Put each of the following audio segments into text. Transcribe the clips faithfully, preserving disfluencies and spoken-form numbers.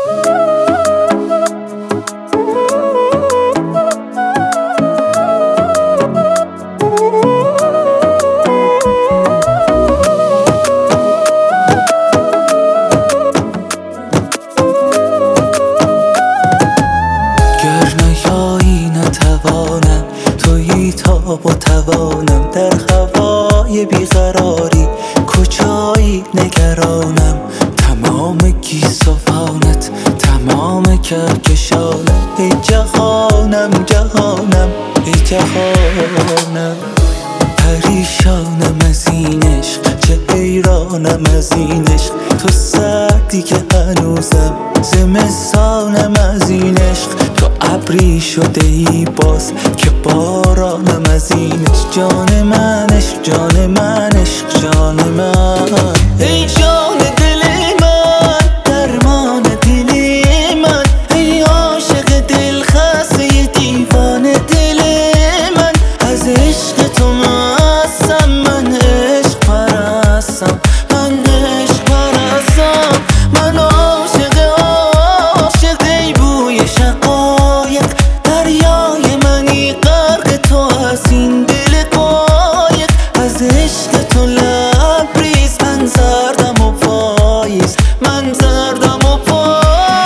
با توانم در هوای بیقراری کجایی نگرانم، تمام گیسوانت تمام کهکشانم. ای جهانم جهانم ای جهانم، پریشانم از این عشق، چه حیرانم از این عشق. تو سردی که هنوزم زمستانم از این عشق. تو ابری شده ای باز که بارانم از این عشق. جان من عشق جان من عشق جان من، ای جان دل من درمان دل من، ای عاشق دل خسته دیوانه دل من. از عشق تو مستم من، عشق پرستم من، عشق پرستم من. عاشق عاشق ای بوی شقایق، دریای منی غرق تو از این دل قایق. از عشق تو لبریز من زردم و پاییز، من زردم و پاییز.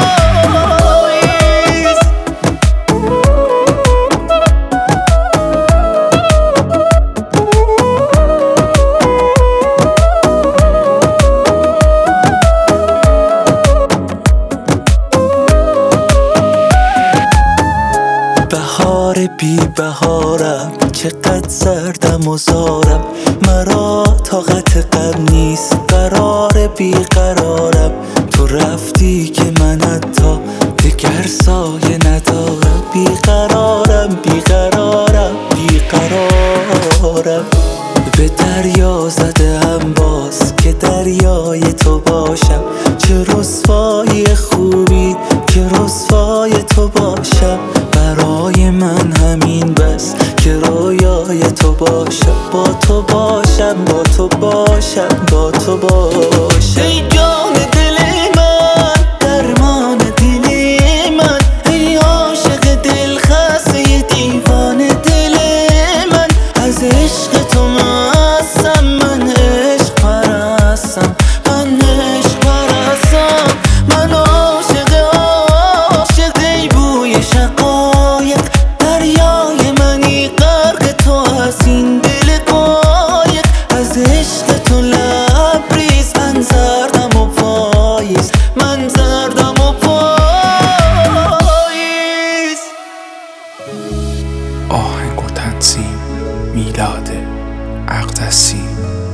بهار بی بهارم چقدر سردم و زارم، مرا طاقت غم نیست قرار بی قرارم. تو رفتی که من حتی دگر سایه ندارم، بی قرارم بی قرارم بی قرارم. به دریا زده هم باز که دریای تو باشم، چه رسوایی خوبی که رسوای تو باشم. برای من همین بس که رویای تو باشم، با تو باشم با تو باشم با تو باشم. ای جان دل من درمان دل من، ای عاشق دل خسته دیوانه دل من. از عشق تو مستم من، عشق پرستم من، عشق پرستم من. عاشق عاشق ای بوی شقایق، دریای منی غرق تو از این دل قایق. از عشق تو لبریز من زردم و پاییز، من زردم و پاییز. آهنگ و تنظیم میلاد اقدسی.